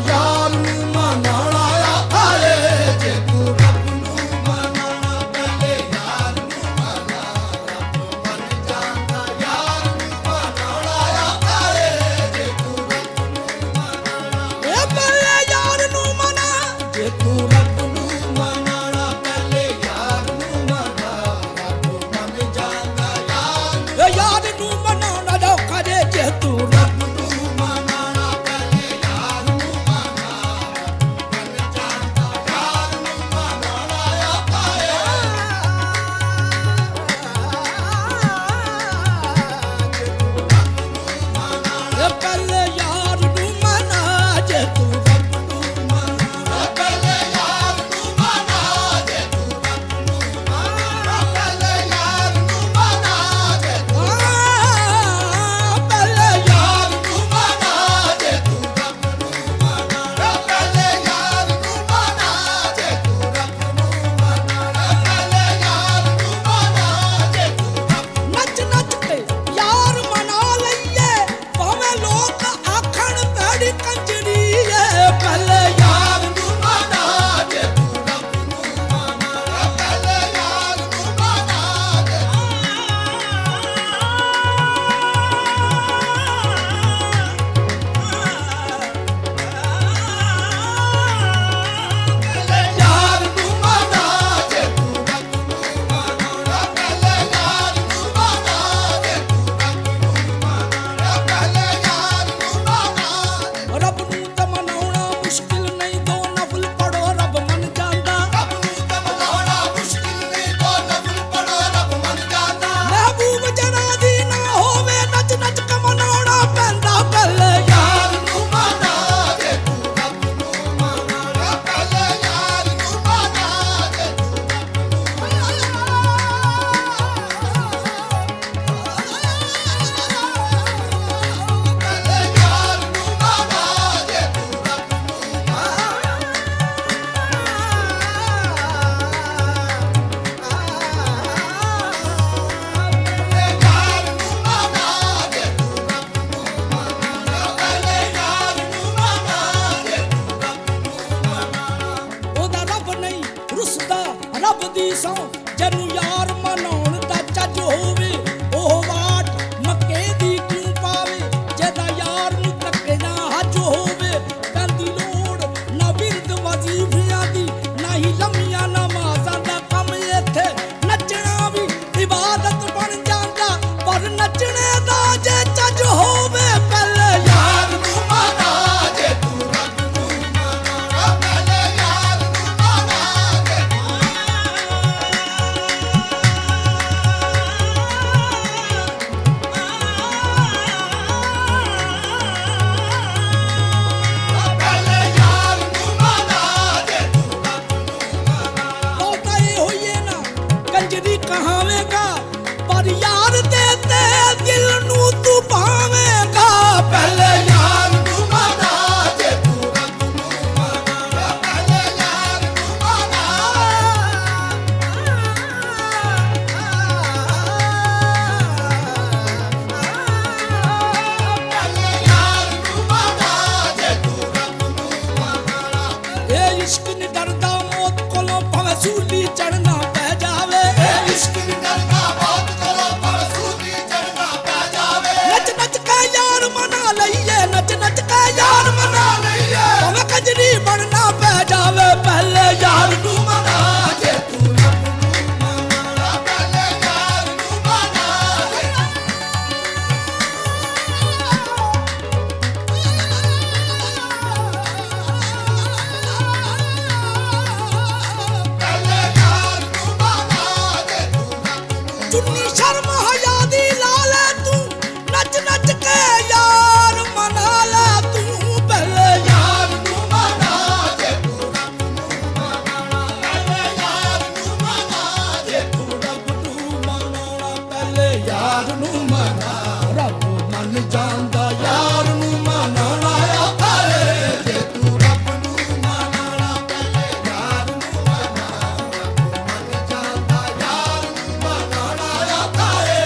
यार नू मनाना आए जे तू रब नू मनाना पहले यार नू मना रब मन जांदा यार नू मनाना आए जे तू रब नू मनाना पहले यार नू मना जे तू रब नू मनाना पहले यार नू मना रब मन जांदा यार नू मनाना औखा जे तू रब नू मनाना पहले यार नू मना रब मन जांदा यार नू मनाना औखा पहले यार नू मना जे तू रब नू मना पहले यार नू मना जे तू रब नू मना पहले यार नू मना जे तू पहले यार नू मना जे तू रब नू मना पहले यार नू मना जे तू रब नू मना पहले यार नू मना जे तू नच नच के यार मना लईए भाਵੇਂ लोग आखण पैड़ी कंजरी है पहले यार नू मना जे तू रब नू मना पहले यार नू मना जे पहले यार नू मना जे तू रब नू मना पहले यार नू मना जे तू रब नू मना पहले यार नू मना रब नू त मनाउणा मुश्किल नहीं दो नफल पढ़ो रब मन जांदा रब नू त मनाउणा मुश्किल नहीं दो नफल पढ़ो रब मन जांदा महबूब जरा दी ना होवे नच नच के मनाउणा पैंदा पहले यार नू मना जे तू रब नू मना पहले यार नू मना जे तू रब नू पहले यार नू मना जे तू रब नू यार नू मना जे तू रब नू मना पहले यार नू मना जे तू रब नू मना ਉਹਦਾ ਰੱਬ ਨਹੀਂ ਰੁੱਸਦਾ ਰੱਬ ਦੀ ਸੌ ਜਨੂੰ ਯਾਰ ਮਨਾਉਣ ਦਾ ਚੱਜ ਹੋਵੇ ਉਹ ਵਾਟ ਮੱਕੇ ਦੀ ਕਿਉਂ ਪਾਵੇ ਜਿਹਦਾ ਯਾਰ ਨੂੰ ਧੱਕੇ ਨਾ ਹੱਜ ਹੋਵੇ ਕੰਦੀ ਲੋੜ ਨਾ ਬਿਰਦ ਵਜ਼ੀਫਿਆਂ ਦੀ ਨਾ ਹੀ ਲੰਮੀਆਂ ਨਮਾਜ਼ਾਂ ਦਾ ਕੰਮ ਇੱਥੇ ਨੱਚਣਾ ਵੀ ਇਬਾਦਤ ਬਣ ਜਾਂਦਾ ਪਰ ਨੱਚਣੇ ਦਾ ਜੇ ਚੱਜ ਹੋਵੇ ਪਹਿਲੇ ਯਾਰ ਨੂੰ ਮਨਾ ਜੇ ਤੂੰ ਰੱਬ ਨੂੰ ਮਨਾ ਪਹਿਲੇ ਯਾਰ ਨੂੰ ਮਨਾ ਜੇ ਪਹਿਲੇ ਯਾਰ ਨੂੰ ਮਨਾ ਜੇ ਤੂੰ ਰੱਬ ਨੂੰ ਮਨਾ ਬਹੁਤਾ ਇਹ ਹੋਈਏ ਨਾ ਕੰਜਰੀ ਕਹਾਵੇਂਗਾ ਪਰ ਯਾਰ ਦੇ ਤੇ ਦਿਲ ਨੂੰ ਤੂੰ ਭਾਵੇਂਗਾ ਪਹਿਲੇ ਯਾਰ ਨੂੰ ਮਨਾ ਜੇ ਤੂੰ ਰੱਬ ਨੂੰ ਮਨਾ ਪਹਿਲੇ ਯਾਰ ਨੂੰ ਮਨਾ ਪਹਿਲੇ ਯਾਰ ਨੂੰ ਮਨਾ ਜੇ ਤੂੰ ਰੱਬ ਨੂੰ ਮਨਾ ਇਹ ਇਸ਼ਕ ਨਹੀਂ ਡਰਦਾ ਮੌਤ ਕੋਲੋਂ ਭਾਵੇਂ ਸੂਲੀ ਚੜਨਾ ਪੈ ਜਾਵੇ ਇਹ ਇਸ਼ਕ ਨਹੀਂ ਡਰਦਾ ਮੌਤ ਕੋਲੋਂ ਭਾਵੇਂ ਸੂਲੀ ਚੜਨਾ ਪੈ ਜਾਵੇ ਨੱਚ ਨੱਚ ਕੇ ਯਾਰ ਮਨਾ ਲਈਏ ਨੱਚ ਨੱਚ ਕੇ ਯਾਰ ਮਨਾ ਲਈਏ ਭਾਵੇਂ ਕੰਜਰੀ ਬਣਨਾ ਪੈ ਜਾਵੇ ਪਹਿਲੇ ਯਾਰ ਨੂੰ ਮਨਾ ਜੇ ਤੂੰ ਰੱਬ ਨੂੰ ਮਨਾ ਪਹਿਲੇ ਯਾਰ ਨੂੰ ਮਨਾ ਜੇ ਪਹਿਲੇ ਯਾਰ ਨੂੰ ਮਨਾ ਜੇ ਤੂੰ ਰੱਬ ਨੂੰ ਚੁੰਨੀ ਸ਼ਰਮ ਹਯਾ ਦੀ ਲਾ ਲੈ ਤੂੰ ਨੱਚ ਨੱਚ ਕੇ ਯਾਰ ਮਨਾ ਲੈ ਤੂੰ ਪਹਿਲੇ ਯਾਰ ਨੂੰ ਮਨਾ ਜੇ ਤੂੰ ਰੱਬ ਨੂੰ ਮਨਾ ਪਹਿਲੇ ਯਾਰ ਨੂੰ ਮਨਾ ਜੇ ਤੂੰ ਰੱਬ ਨੂੰ ਮਨਾਉਣਾ ਪਹਿਲੇ ਯਾਰ ਨੂੰ ਮਨਾ ਰੱਬ ਮੰਨ ਜਾਂਦਾ ਯਾਰ ਨੂੰ ਮਨਾਉਣਾ ਔਖਾ ਏ ਜੇ ਤੂੰ ਰੱਬ ਨੂੰ ਮਨਾਉਣਾ ਪਹਿਲੇ ਯਾਰ ਨੂੰ ਮਨਾ ਰੱਬ ਮੰਨ ਜਾਂਦਾ ਯਾਰ ਨੂੰ ਮਨਾਉਣਾ ਔਖਾ ਏ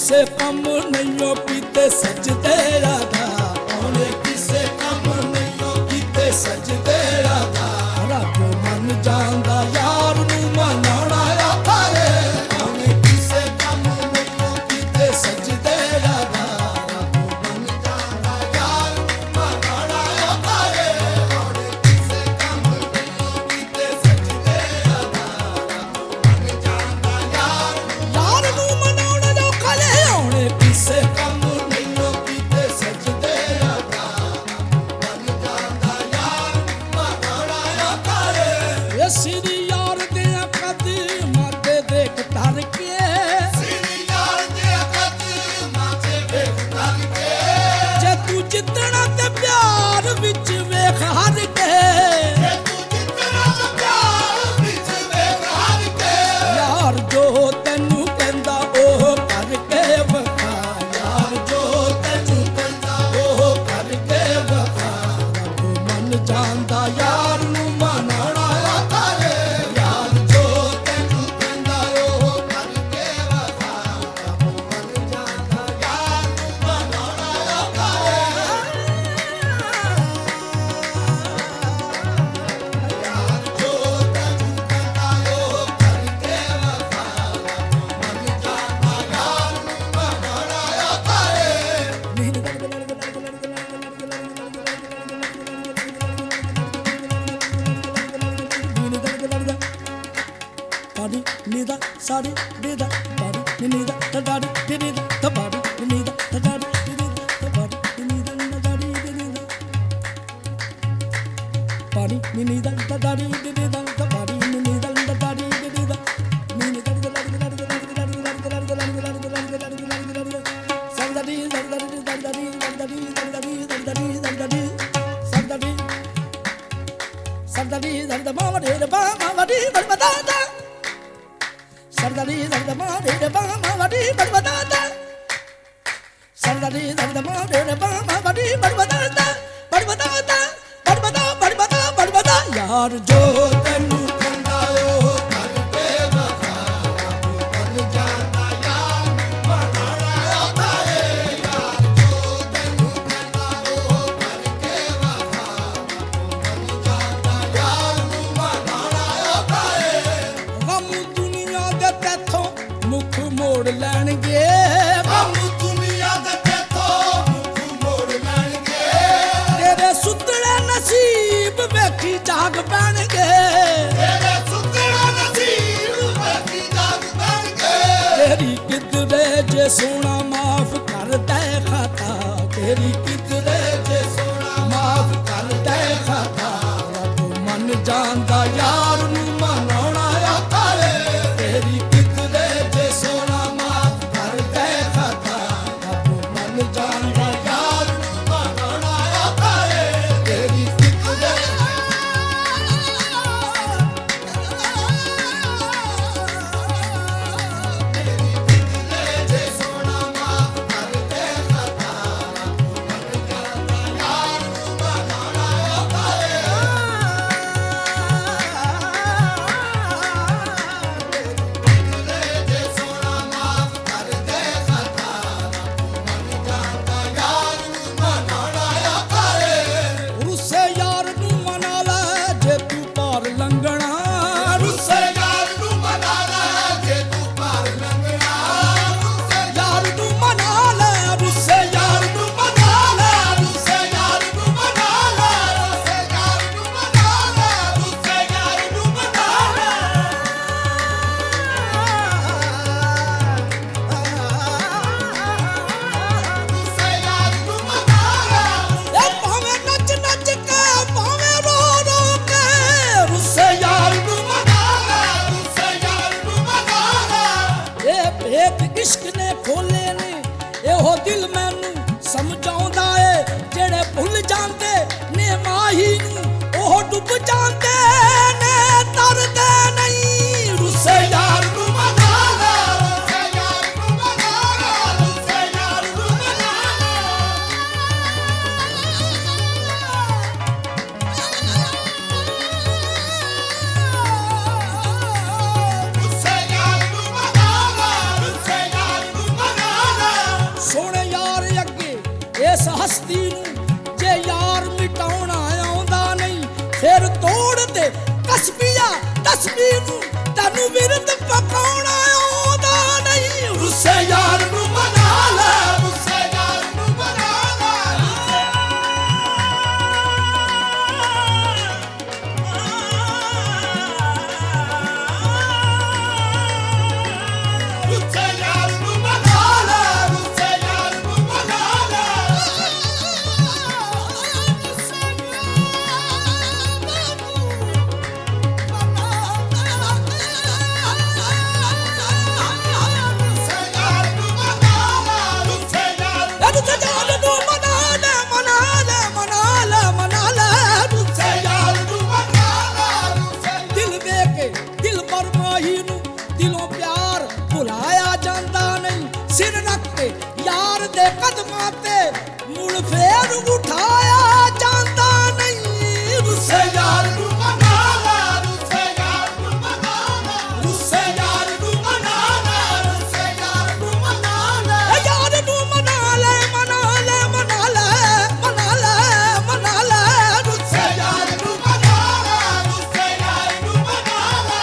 किसे कम नहीं कीते सजदे राधा आने किसे कम नहीं कीते सजदे राधा रब मन जांदा यार नू मनाना आखा रे आने किसे कम नहीं कीते सजदे राधा रब मन जांदा यार नू मनाना आखा रे आने किसे कम नहीं कीते सजदे राधा रब मन जांदा यार नू मनाना आखा रे आने किसे कम नहीं कीते सजदे राधा मन जांदा यार मनाना आखा रे ये सिरी यार दे कदमां ते देख धर के सिरी यार दे कदमां ते देख धर के जे तू जितना ते प्यार विच वेख हर के जे तू जितना ते प्यार विच वेख हर के यार जो तैनू कहंदा ओह करके वखा यार जो तैनू कहंदा ओह करके वखा रब मन जांदा यार नू मनाना आखा रे यार जो तैनू कहंदा ओह करके वखा रब मन जांदा यार नू मनाना आखा रे यार जो तैनू कहंदा ओह करके वखा रब मन जांदा यार नू मनाना आखा रे Body, nida, sari, nida, body, nida, da body, nida, da body, nida, da body, nida, da body, nida, da body, nida. Body, nida, da body, nida, da body, nida, da body, nida. Nida, da body, nida, da body, nida, da body, Sardadi, sardadi, sardadi, sardadi, sardadi, sardadi, sardadi, sardadi, sardadi, sardadi, mama de ba, mama de ba da da. Sardadi, sardadi, mama de ba, mama de ba da da. Sardadi, sardadi, mama de ba, mama de ba da da. Ba da da, ba da. यार जो तैनू कहंदा ओह करके वखा रब मन जांदा यार मनाना आखा रे यार जो तैनू कहंदा ओह करके वखा रब मन जांदा यार नू मनाना आखा रे गम दुनिया दे तैथों मुख मोड़ लैणगे गम दुनिया दे तैथों मुख मोड़ लैणगे तेरे सुतड़े नसीब वेखी जाग पैणगे तेरे सुतड़े नसीब वेखी जाग पैणगे तेरी किधरे जे सोना माफ कर दे खाता तेरी किधरे जे सोना माफ कर दे खाता रब मन जांदा यार नू मनाना आखा रे तेरी किधरे जे सोना माफ कर दे खाता रब मन जांदा यार नू मनाना आखा रे तेरी किधरे जे सोना माफ कर दे खाता रब मन जांदा यार नू मनाना आखा रे जे सोना माफ कर दे खाता रब मन जांदा यार नू मनाना आखा रे रुੱਸੇ यार नू मना ले जे तू पार लंघना रुੱਸੇ यार नू मना ले जे तू पार लंघना रुੱਸੇ यार नू मना ले रुੱਸੇ यार नू मना ले रुੱਸੇ यार नू मना ले रुੱਸੇ यार नू मना ले रुੱਸੇ यार नू मना ले रुੱਸੇ यार नू मना ले ए ਭਾਵੇਂ ਨੱਚ ਨੱਚ ਕੇ ਭਾਵੇਂ ਰੋ ਰੋ ਕੇ रुੱਸੇ यार नू मना ले रुੱਸੇ यार नू मना ले ਇਹ ਭੇਤ ਇਸ਼ਕ ਨੇ ਖੋਲੇ ਨੇ ਇਹੋ ਦਿਲ ਮੈਨੂੰ ਸਮਝਾਉਂਦਾ ਏ ਜਿਹੜੇ ਭੁੱਲ ਜਾਂਦੇ ਨੇ ਮਾਹੀ ਨੂੰ ਉਹ ਡੁੱਬ ਜਾਂਦੇ ਨੇ ਤਰਦੇ ਨਹੀਂ रुੱਸੇ यार नू मना ले रुੱਸੇ यार नू मना ले रुੱਸੇ यार नू मना ले रुੱਸੇ यार नू मना ले रुੱਸੇ यार नू मना ले ਹਸਤੀ ਨੂੰ ਜੇ ਯਾਰ ਮਿਟਾਉਣਾ ਆਉਂਦਾ ਨਹੀਂ ਫਿਰ ਤੋੜ ਦੇ ਕਸਬੀਆ ਤਸਬੀਹ ਨੂੰ ਤੈਨੂੰ ਵਿਰਦ ਪਕਾਉਣਾ ਆਉਂਦਾ ਨਹੀਂ ਰੁੱਸੇ ਯਾਰ ਨੂੰ ਮਨਾ ਲੈ ਰੁੱਸੇ ਯਾਰ ਨੂੰ ਮਨਾ ਲੈ ਰੁੱਸੇ ਯਾਰ ਨੂੰ ਮਨਾ ਲੈ ਰੁੱਸੇ ਯਾਰ ਨੂੰ ਮਨਾ ਲੈ यार दे कदमां ते मुड़ फेर उठाया जांदा नहीं रुस्से यार नू मना ला रुस्से यार नू मना ला रुस्से यार नू मना ला रुस्से यार नू मना ला यार नू मना ले मना ले मना ले मना ले मना ले रुस्से यार नू मना ला रुस्से यार नू मना ला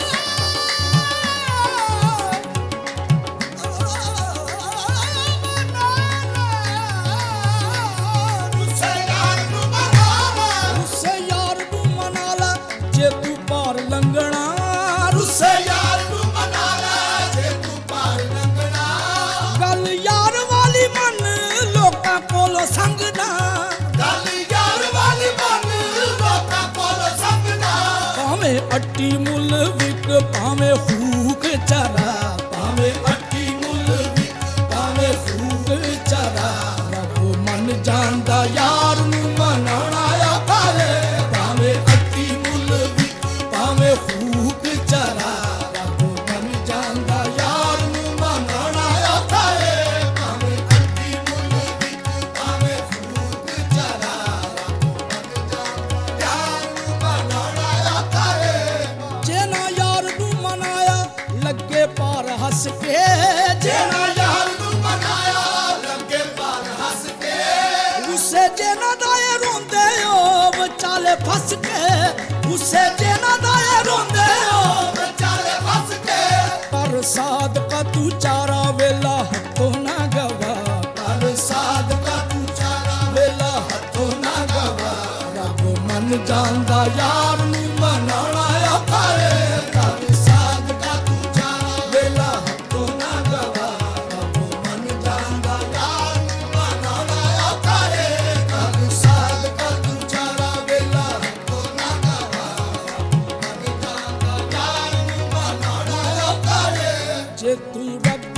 ਸੰਗਣਾ ਗੱਲ ਯਾਰ ਵਾਲੀ ਮਨ ਲੋਕਾਂ ਕੋਲੋਂ ਸੰਗਣਾ ਭਾਵੇਂ ਅੱਟੀ ਮੁੱਲ ਵਿਕ ਭਾਵੇਂ ਹੂਕ ਚਰਾ ਭਾਵੇਂ ਅੱਟੀ ਮੁੱਲ ਵਿਕ ਭਾਵੇਂ ਹੂਕ ਚਰਾ ਰੱਬ ਮਨ ਜਾਣਦਾ ਯਾਰ ਨੂੰ ਮਨਾਉਣਾ ਔਖਾ ਏ ਭਾਵੇਂ ਅੱਟੀ ਮੁੱਲ ਵਿਕ ਭਾਵੇਂ ਹੂਕ ਚਰਾ ਰੱਬ ਮਨ ਜਾਣਦਾ ਯਾਰ ਨੂੰ ਮਨਾਉਣਾ ਔਖਾ ਏ ਭਾਵੇਂ ਅੱਟੀ ਮੁੱਲ ਵਿਕ ਭਾਵੇਂ ਹੂਕ ਚਰਾ ਰੱਬ ਮਨ ਜਾਣਦਾ ਯਾਰ ਨੂੰ ਮਨਾਉਣਾ ਔਖਾ ਏ ਜੇ ਨਾ ਯਾਰ ਨੂੰ ਮਨਾਇਆ ਲੱਗੇ ਪਾਰ ਹੱਸ ਕੇ ਜੇ ਨਾ ਯਾਰ ਨੂੰ ਮਨਾਇਆ ਲੱਗੇ ਪਾਰ ਹੱਸ ਕੇ ਉਸੇ ਜੇ ਨਾ ਦਾਏ ਰੋਂਦੇ ਹੋ ਵਿਚਾਲੇ ਫਸ ਕੇ ਉਸੇ ਜੇ ਨਾ ਦਾਏ ਰੋਂਦੇ ਹੋ ਵਿਚਾਲੇ ਫਸ ਕੇ ਪਰ ਸਾਦਕਾ ਤੂੰ ਚਾਰਾ ਵੇਲਾ ਹੱਥੋਂ ਨਾ ਗਵਾ ਪਰ ਸਾਦਕਾ ਤੂੰ ਚਾਰਾ ਵੇਲਾ ਹੱਥੋਂ ਨਾ ਗਵਾ ਰੱਬ ਮਨ ਜਾਣਦਾ ਯਾਰ ਨੂੰ ਮਨਾਉਣਾ ਔਖਾ ਏ ਕਰ ਸਾਦਕਾ ਤੂੰ ਚਾਰਾ ਵੇਲਾ ਹੱਥੋਂ ਨਾ ਗਵਾ ਰੱਬ ਮਨ ਜਾਣਦਾ ਯਾਰ ਨੂੰ ਮਨਾਉਣਾ ਔਖਾ ਏ ਕਰ ਸਾਦਕਾ ਤੂੰ ਚਾਰਾ ਵੇਲਾ ਹੱਥੋਂ ਨਾ ਗਵਾ ਰੱਬ ਮਨ ਜਾਣਦਾ ਯਾਰ ਨੂੰ ਮਨਾਉਣਾ ਔਖਾ ਏ ਜੇ ਤੂੰ ਰੱਬ